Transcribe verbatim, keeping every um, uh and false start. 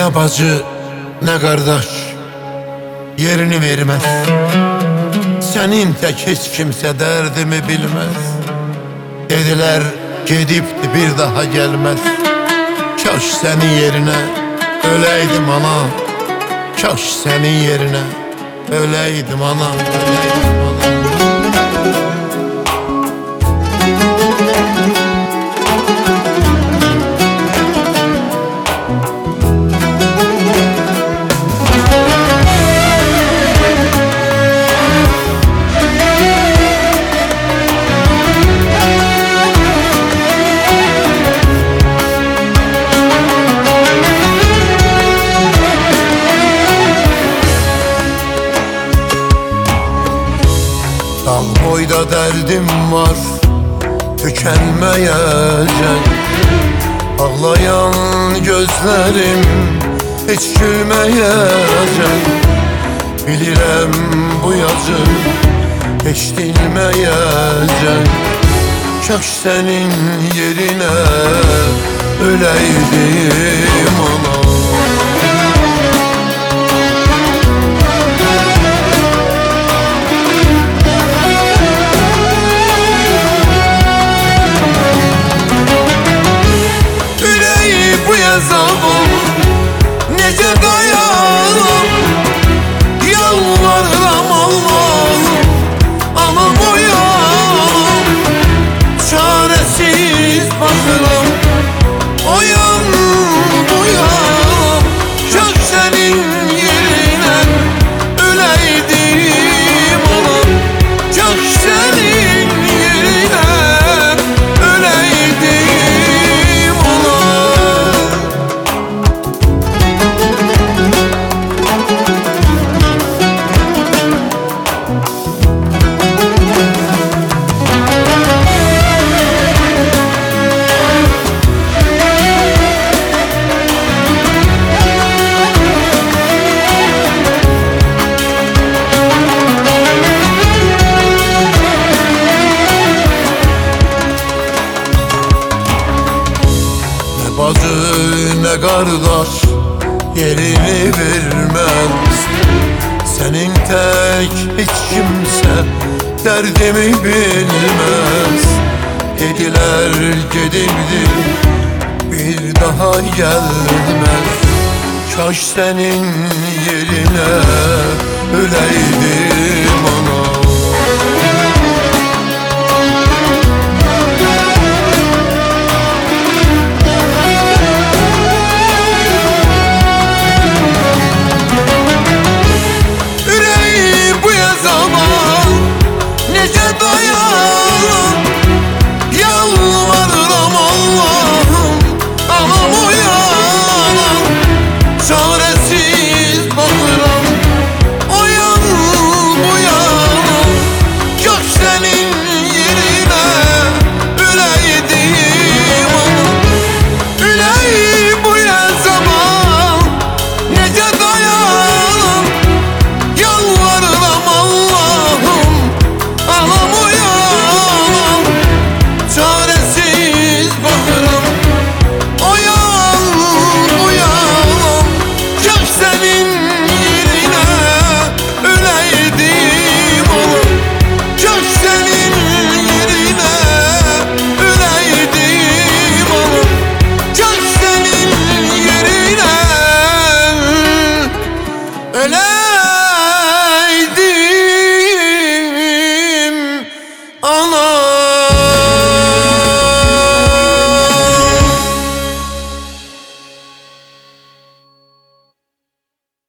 Ne bacı ne kardeş yerini vermez. Senin tek hiç kimse derdimi bilmez. Dediler gedipti bir daha gelmez. Kaş senin yerine öleydim ana. Kaş senin yerine öleydim ana, öleydim ana. Dağ boyda derdim var, tükenmeyecek. Ağlayan gözlerim hiç gülmeyecek. Bilirəm bu yazı hiç dinmeyecek. Kaş senin yerine öleydim ana. Nece dayanım, yalvarırım Allah'ım, anam uyan, çaresiz bakırım, uyan uyan. Kaş senin yerine öleydim anam, kaş senin yerine öleydim anam. Bacı ne kardeş yerini vermez. Senin tek hiç kimse derdimi bilmez. Dediler gedimdi bir daha gelmez. Kaş senin yerine öleydim ana.